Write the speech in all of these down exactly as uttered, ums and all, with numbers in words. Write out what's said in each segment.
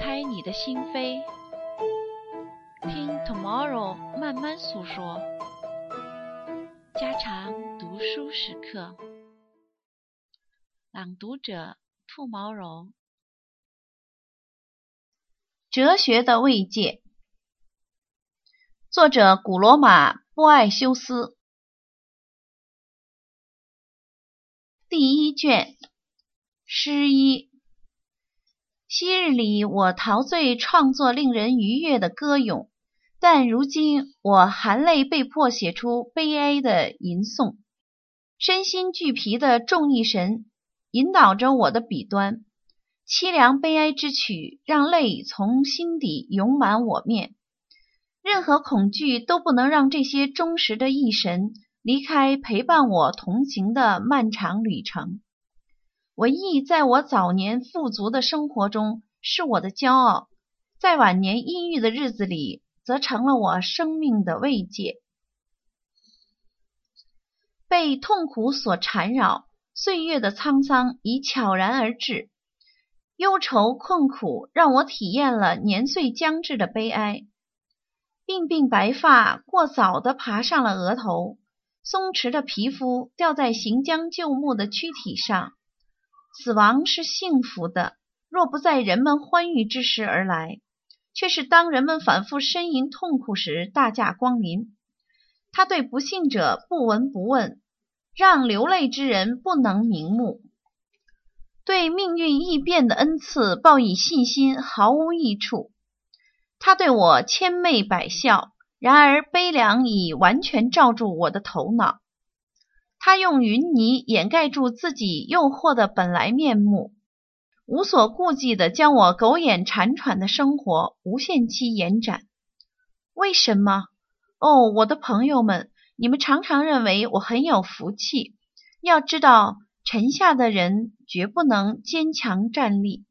开你的心扉，听 Tomorrow 慢慢诉说，家常读书时刻，朗读者兔毛柔。 哲学的慰藉，作者古罗马波艾修斯。第一卷，诗一。昔日里我陶醉创作令人愉悦的歌咏，但如今我含泪被迫写出悲哀的吟诵。身心俱疲的众义神引导着我的笔端，凄凉悲哀之曲让泪从心底涌满我面。任何恐惧都不能让这些忠实的义神离开陪伴我同行的漫长旅程。文艺在我早年富足的生活中是我的骄傲，在晚年阴郁的日子里则成了我生命的慰藉。被痛苦所缠绕，岁月的沧桑已悄然而至，忧愁困苦让我体验了年岁将至的悲哀。鬓鬓白发过早地爬上了额头，松弛的皮肤掉在行将就木的躯体上。死亡是幸福的，若不在人们欢愉之时而来，却是当人们反复呻吟痛苦时大驾光临。他对不幸者不闻不问，让流泪之人不能瞑目。对命运易变的恩赐抱以信心毫无益处。他对我千媚百笑，然而悲凉已完全罩住我的头脑。他用云泥掩盖住自己诱惑的本来面目，无所顾忌地将我苟延残喘的生活无限期延展。为什么？哦，我的朋友们，你们常常认为我很有福气。要知道，沉下的人绝不能坚强站立。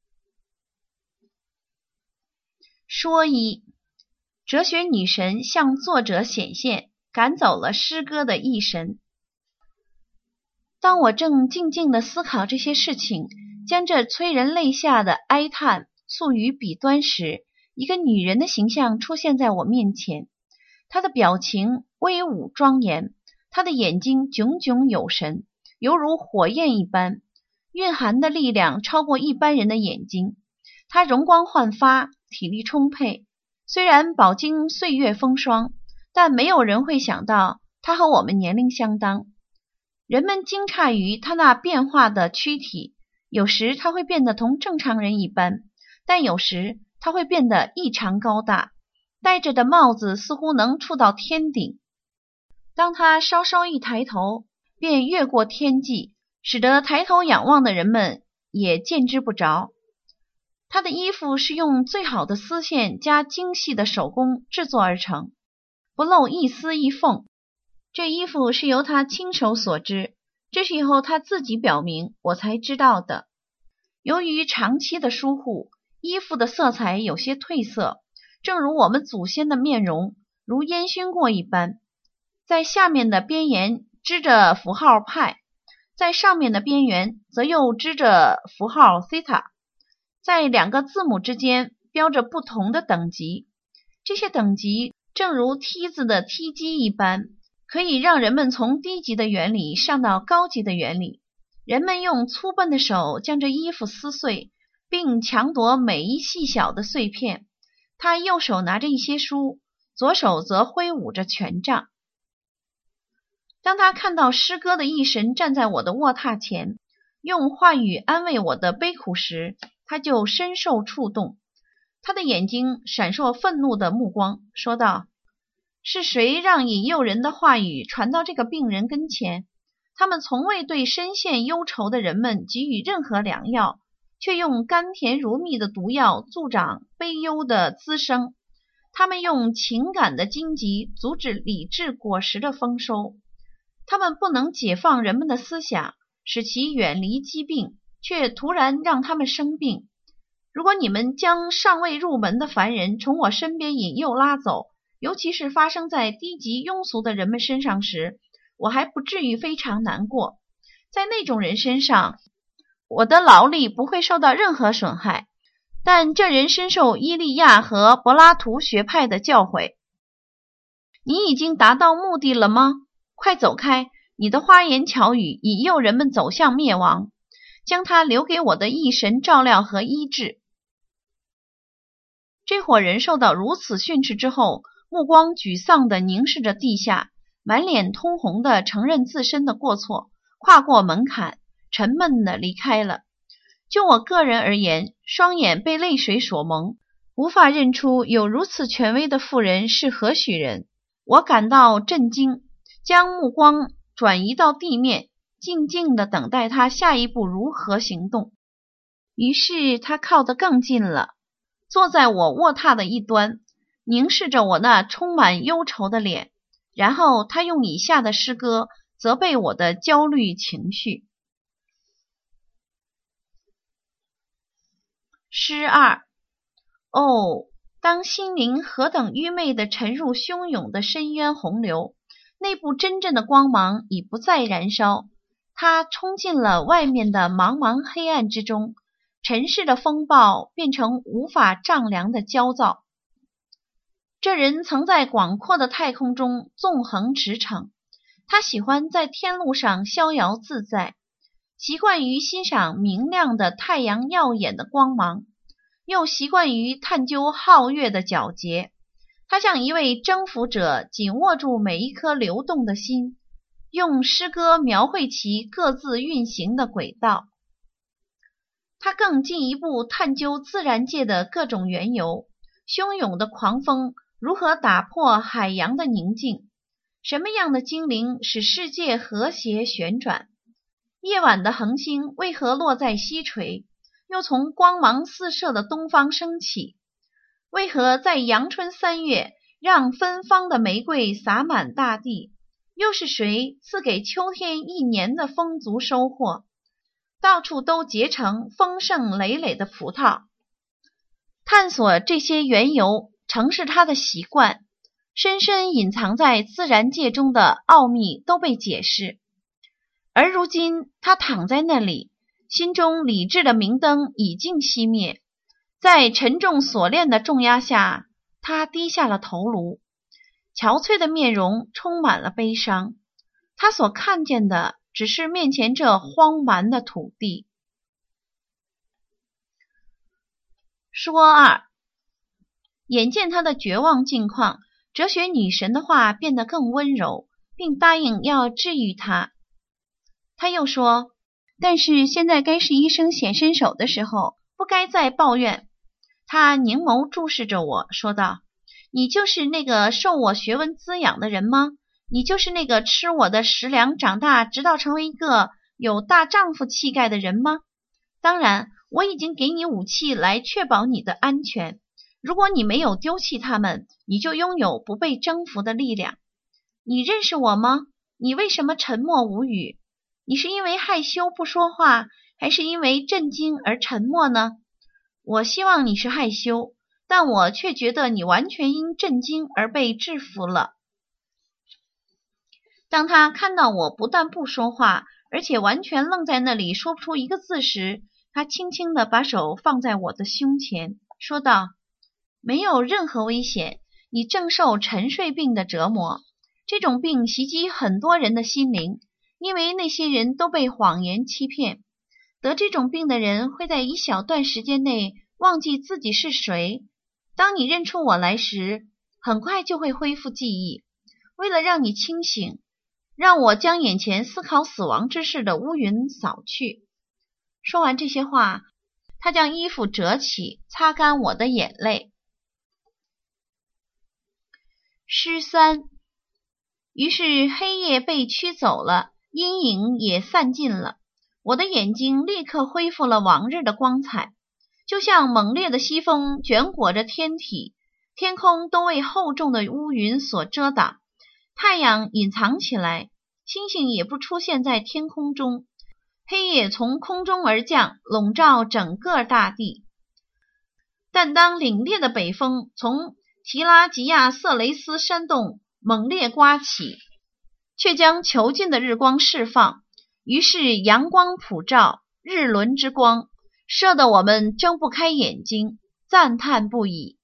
说一，哲学女神向作者显现，赶走了诗歌的义神。当我正静静地思考这些事情，将这催人泪下的哀叹诉于笔端时，一个女人的形象出现在我面前。她的表情威武庄严，她的眼睛炯炯有神，犹如火焰一般，蕴含的力量超过一般人的眼睛。她容光焕发，体力充沛，虽然饱经岁月风霜，但没有人会想到她和我们年龄相当。人们惊诧于她那变化的躯体，有时她会变得同正常人一般，但有时她会变得异常高大，戴着的帽子似乎能触到天顶。当她稍稍一抬头，便越过天际，使得抬头仰望的人们也见之不着。她的衣服是用最好的丝线加精细的手工制作而成，不露一丝一缝。这衣服是由她亲手所织，这是以后她自己表明，我才知道的。由于长期的疏忽，衣服的色彩有些褪色，正如我们祖先的面容，如烟熏过一般。在下面的边沿织着符号派，在上面的边缘则又织着符号 theta， 在两个字母之间标着不同的等级。这些等级正如梯子的梯级一般，可以让人们从低级的原理上到高级的原理。人们用粗笨的手将这衣服撕碎，并抢夺每一细小的碎片。他右手拿着一些书，左手则挥舞着权杖。当他看到诗歌的义神站在我的卧榻前，用话语安慰我的悲苦时，他就深受触动。他的眼睛闪烁愤怒的目光，说道：是谁让引诱人的话语传到这个病人跟前？他们从未对深陷忧愁的人们给予任何良药，却用甘甜如蜜的毒药助长悲忧的滋生。他们用情感的荆棘阻止理智果实的丰收。他们不能解放人们的思想，使其远离疾病，却突然让他们生病。如果你们将尚未入门的凡人从我身边引诱拉走，尤其是发生在低级庸俗的人们身上时，我还不至于非常难过。在那种人身上，我的劳力不会受到任何损害， 但这人深受伊利亚和柏拉图学派的教诲。你已经达到目的了吗？快走开！你的花言巧语已诱人们走向灭亡，将它留给我的义神照料和医治。这伙人受到如此训斥之后，目光沮丧地凝视着地下，满脸通红地承认自身的过错，跨过门槛，沉闷地离开了。就我个人而言，双眼被泪水所蒙，无法认出有如此权威的妇人是何许人。我感到震惊，将目光转移到地面，静静地等待他下一步如何行动。于是他靠得更近了，坐在我卧榻的一端，凝视着我那充满忧愁的脸，然后他用以下的诗歌责备我的焦虑情绪。诗二。哦，当心灵何等愚昧地沉入汹涌的深渊洪流，内部真正的光芒已不再燃烧，它冲进了外面的茫茫黑暗之中，尘世的风暴变成无法丈量的焦躁。这人曾在广阔的太空中纵横驰骋，他喜欢在天路上逍遥自在，习惯于欣赏明亮的太阳耀眼的光芒，又习惯于探究皓月的皎洁。他像一位征服者，紧握住每一颗流动的心，用诗歌描绘其各自运行的轨道。他更进一步探究自然界的各种缘由，汹涌的狂风如何打破海洋的宁静，什么样的精灵使世界和谐旋转，夜晚的恒星为何落在西垂，又从光芒四射的东方升起，为何在阳春三月让芬芳的玫瑰洒满大地，又是谁赐给秋天一年的丰足收获，到处都结成丰盛累累的葡萄。探索这些缘由曾是他的习惯，深深隐藏在自然界中的奥秘都被解释。而如今他躺在那里，心中理智的明灯已经熄灭，在沉重锁链的重压下，他低下了头颅，憔悴的面容充满了悲伤。他所看见的只是面前这荒蛮的土地。说二。眼见他的绝望境况，哲学女神的话变得更温柔，并答应要治愈他。他又说，但是现在该是医生显身手的时候，不该再抱怨。他凝眸注视着我，说道，你就是那个受我学问滋养的人吗？你就是那个吃我的食粮长大，直到成为一个有大丈夫气概的人吗？当然，我已经给你武器来确保你的安全。如果你没有丢弃他们，你就拥有不被征服的力量。你认识我吗？你为什么沉默无语？你是因为害羞不说话，还是因为震惊而沉默呢？我希望你是害羞，但我却觉得你完全因震惊而被制服了。当他看到我不但不说话，而且完全愣在那里说不出一个字时，他轻轻地把手放在我的胸前，说道，没有任何危险，你正受沉睡病的折磨。这种病袭击很多人的心灵，因为那些人都被谎言欺骗。得这种病的人会在一小段时间内忘记自己是谁。当你认出我来时，很快就会恢复记忆。为了让你清醒，让我将眼前思考死亡之事的乌云扫去。说完这些话，他将衣服折起，擦干我的眼泪。诗三。于是黑夜被驱走了，阴影也散尽了，我的眼睛立刻恢复了往日的光彩，就像猛烈的西风卷裹着天体，天空都为厚重的乌云所遮挡，太阳隐藏起来，星星也不出现在天空中，黑夜从空中而降，笼罩整个大地。但当凛冽的北风从提拉吉亚色雷斯山洞猛烈刮起，却将囚禁的日光释放，于是阳光普照，日轮之光射得我们睁不开眼睛，赞叹不已。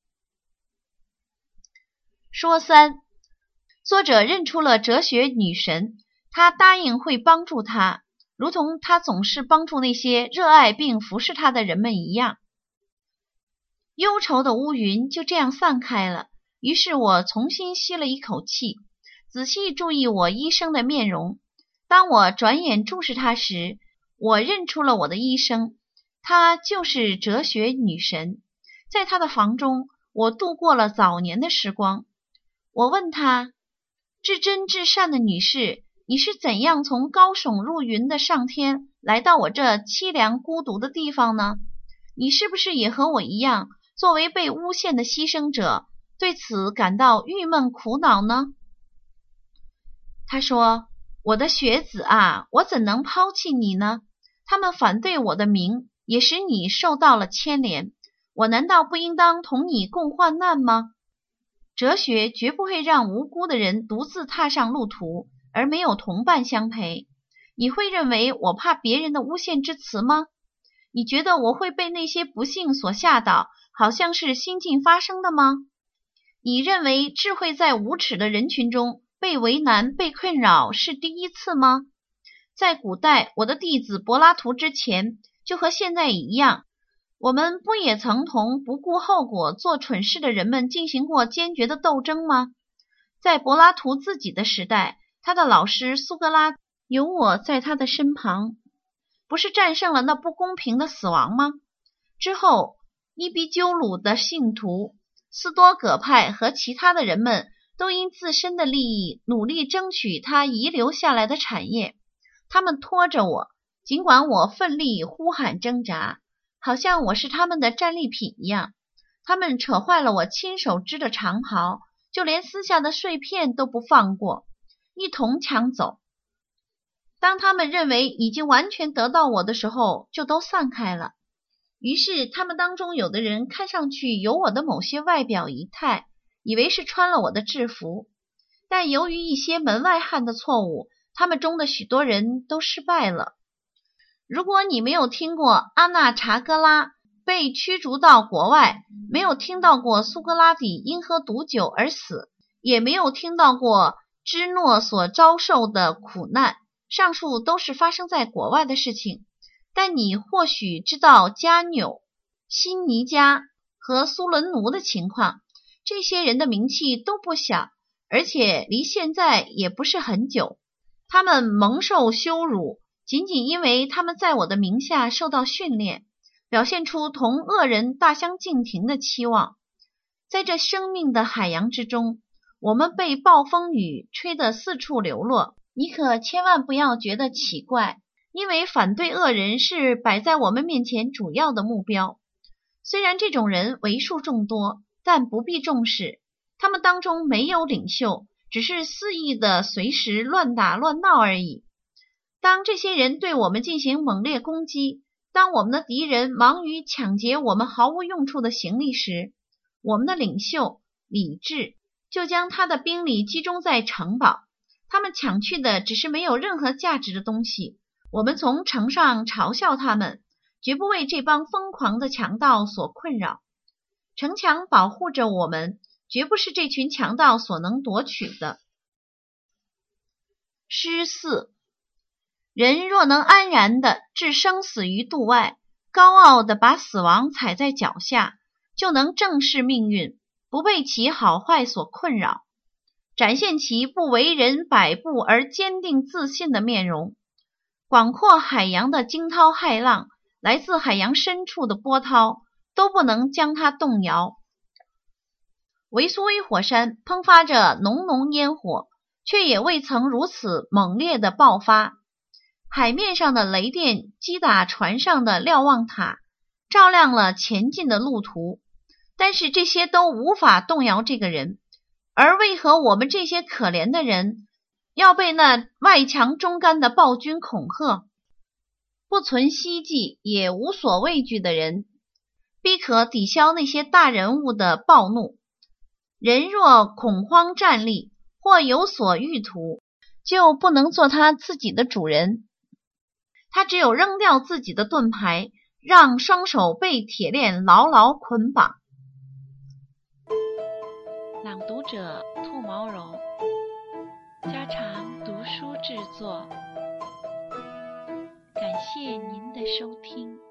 说三，作者认出了哲学女神，他答应会帮助她，如同他总是帮助那些热爱并服侍他的人们一样。忧愁的乌云就这样散开了，于是我重新吸了一口气，仔细注意我医生的面容。当我转眼注视他时，我认出了我的医生，她就是哲学女神。在她的房中，我度过了早年的时光。我问她，至真至善的女士，你是怎样从高耸入云的上天来到我这凄凉孤独的地方呢？你是不是也和我一样，作为被诬陷的牺牲者，对此感到郁闷苦恼呢？她说，我的学子啊，我怎能抛弃你呢？他们反对我的名，也使你受到了牵连，我难道不应当同你共患难吗？哲学绝不会让无辜的人独自踏上路途，而没有同伴相陪。你会认为我怕别人的诬陷之词吗？你觉得我会被那些不幸所吓倒，好像是新近发生的吗？你认为智慧在无耻的人群中被为难、被困扰是第一次吗？在古代，我的弟子柏拉图之前，就和现在一样，我们不也曾同不顾后果做蠢事的人们进行过坚决的斗争吗？在柏拉图自己的时代，他的老师苏格拉有我在他的身旁，不是战胜了那不公平的死亡吗？之后，伊壁鸠鲁的信徒斯多葛派和其他的人们都因自身的利益努力争取他遗留下来的产业。他们拖着我，尽管我奋力呼喊挣扎，好像我是他们的战利品一样。他们扯坏了我亲手织的长袍，就连撕下的碎片都不放过，一同抢走。当他们认为已经完全得到我的时候，就都散开了。于是他们当中有的人看上去有我的某些外表仪态，以为是穿了我的制服，但由于一些门外汉的错误，他们中的许多人都失败了。如果你没有听过阿纳查戈拉被驱逐到国外，没有听到过苏格拉底因喝毒酒而死，也没有听到过芝诺所遭受的苦难，上述都是发生在国外的事情。但你或许知道加纽、辛尼加和苏伦奴的情况，这些人的名气都不小，而且离现在也不是很久。他们蒙受羞辱，仅仅因为他们在我的名下受到训练，表现出同恶人大相径庭的期望。在这生命的海洋之中，我们被暴风雨吹得四处流落。你可千万不要觉得奇怪，因为反对恶人是摆在我们面前主要的目标。虽然这种人为数众多，但不必重视，他们当中没有领袖，只是肆意的随时乱打乱闹而已。当这些人对我们进行猛烈攻击，当我们的敌人忙于抢劫我们毫无用处的行李时，我们的领袖理智就将他的兵力集中在城堡，他们抢去的只是没有任何价值的东西。我们从城上嘲笑他们，绝不为这帮疯狂的强盗所困扰。城墙保护着我们，绝不是这群强盗所能夺取的。诗四，人若能安然地置生死于度外，高傲地把死亡踩在脚下，就能正视命运，不被其好坏所困扰，展现其不为人摆布而坚定自信的面容。广阔海洋的惊涛骇浪，来自海洋深处的波涛，都不能将它动摇。维苏威火山喷发着浓浓烟火，却也未曾如此猛烈的爆发。海面上的雷电击打船上的瞭望塔，照亮了前进的路途，但是这些都无法动摇这个人。而为何我们这些可怜的人要被那外强中干的暴君恐吓？不存希冀也无所畏惧的人，必可抵消那些大人物的暴怒。人若恐慌战栗，或有所欲图，就不能做他自己的主人。他只有扔掉自己的盾牌， 让双手被铁链牢牢捆绑。 朗读者兔毛绒，家常读书制作。感谢您的收听。